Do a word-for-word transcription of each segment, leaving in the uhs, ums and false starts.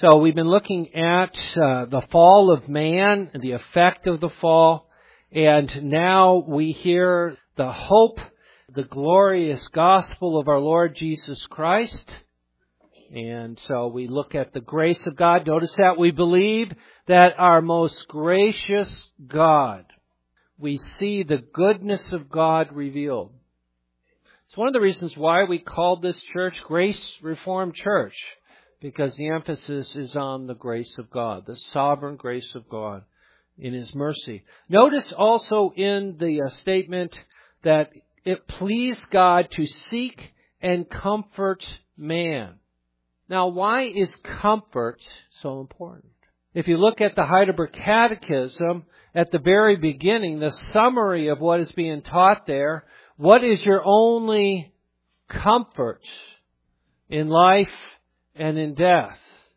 So we've been looking at uh, the fall of man, the effect of the fall, and now we hear the hope, the glorious gospel of our Lord Jesus Christ. And so we look at the grace of God. Notice that we believe that our most gracious God, we see the goodness of God revealed. It's one of the reasons why we called this church Grace Reformed Church, because the emphasis is on the grace of God, the sovereign grace of God in His mercy. Notice also in the uh, statement that it pleased God to seek and comfort man. Now, why is comfort so important? If you look at the Heidelberg Catechism, at the very beginning, the summary of what is being taught there, what is your only comfort in life and in death?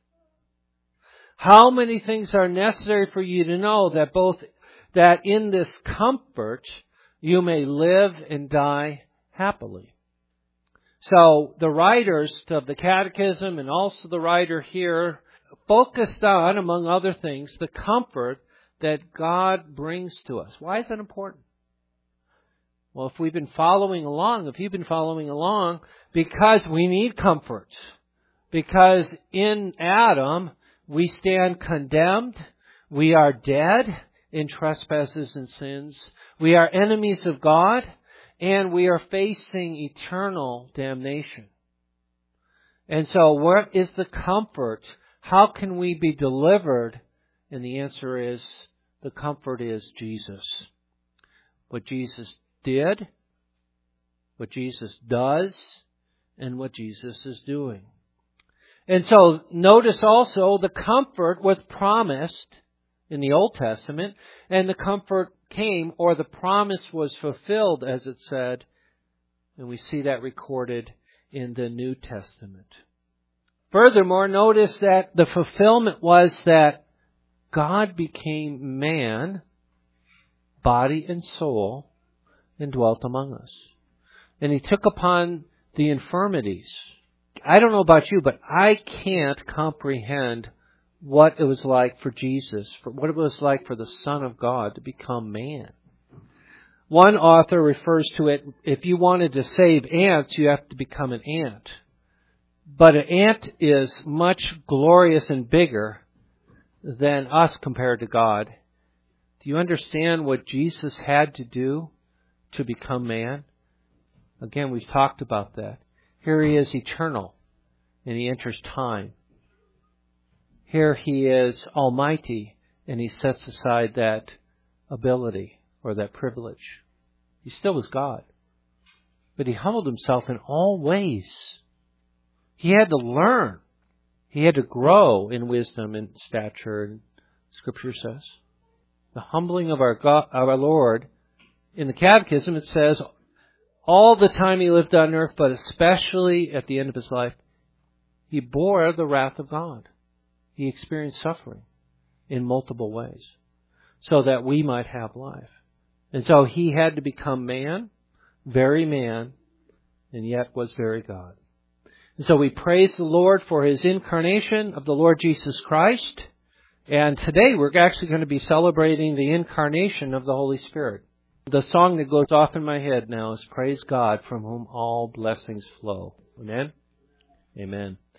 How many things are necessary for you to know that both, that in this comfort you may live and die happily? So the writers of the Catechism and also the writer here focused on, among other things, the comfort that God brings to us. Why is that important? Well, if we've been following along, if you've been following along, because we need comfort. Because in Adam, we stand condemned. We are dead in trespasses and sins. We are enemies of God. And we are facing eternal damnation. And so what is the comfort? How can we be delivered? And the answer is, the comfort is Jesus. What Jesus did, what Jesus does, and what Jesus is doing. And so notice also the comfort was promised in the Old Testament, and the comfort came, or the promise was fulfilled, as it said, and we see that recorded in the New Testament. Furthermore, notice that the fulfillment was that God became man, body and soul, and dwelt among us. And He took upon the infirmities. I don't know about you, but I can't comprehend what it was like for Jesus, for what it was like for the Son of God to become man. One author refers to it, if you wanted to save ants, you have to become an ant. But an ant is much glorious and bigger than us compared to God. Do you understand what Jesus had to do to become man? Again, we've talked about that. Here He is eternal, and He enters time. Here He is almighty, and He sets aside that ability or that privilege. He still was God. But He humbled Himself in all ways. He had to learn. He had to grow in wisdom and stature, Scripture says. The humbling of our God, our Lord, in the Catechism it says, all the time He lived on earth, but especially at the end of His life, He bore the wrath of God. He experienced suffering in multiple ways so that we might have life. And so He had to become man, very man, and yet was very God. And so we praise the Lord for His incarnation of the Lord Jesus Christ. And today we're actually going to be celebrating the incarnation of the Holy Spirit. The song that goes off in my head now is Praise God, from whom all blessings flow. Amen? Amen.